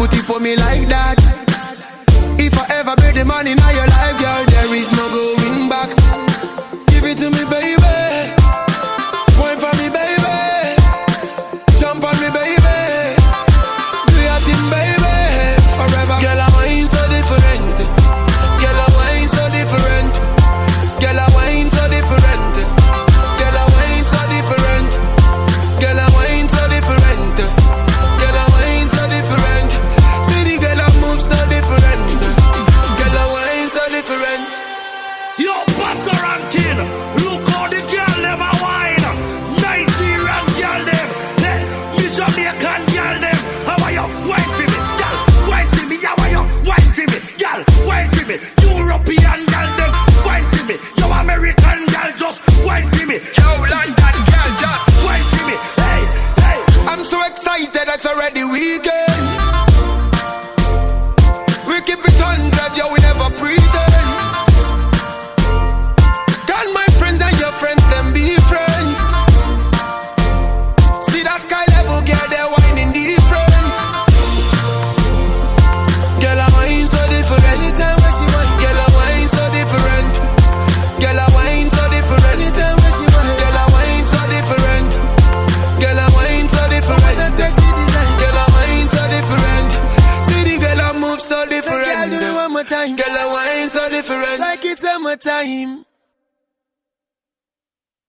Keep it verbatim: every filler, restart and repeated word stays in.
put it for me like that. If I ever bet the money now your life, girl, there is no going back. Give it to me, baby. Point for me, baby. Jump on me, baby. Do your thing, baby. Forever. Girl, I wine so different. Girl, I wine so different. Girl, I wine so different. Girl, I wine so different. Girl, I wine so different. Girl, I wine so different. See the girl I move so different. Girl, I wine so different. Yo, Butter and King, look how the girl never wine. Nigerian girl them, hey, me Jamaican girl them. How are you? Wine for me, girl. Wine for me. How are you? Wine for me, girl. Wine for me. European girl them, wine for me. Yo, American girl just wine for me. Yo, London girl just wine for me. Hey, hey. I'm so excited, it's already weekend. We keep it hundred, yo, we never pretend. Can my friends and your friends, them be friends? See that sky level, girl, they're whining different. Girl, I wine so different. Anytime I see one, girl, I wine so different. Girl, I wine so different. Anytime I see one, girl, I wine so different. Girl, I wine so different. The sexy design. Girl, I wine so different. See the girl, I move so different. Girl, do it one more time. Girl, I wine so different. Like it's summertime.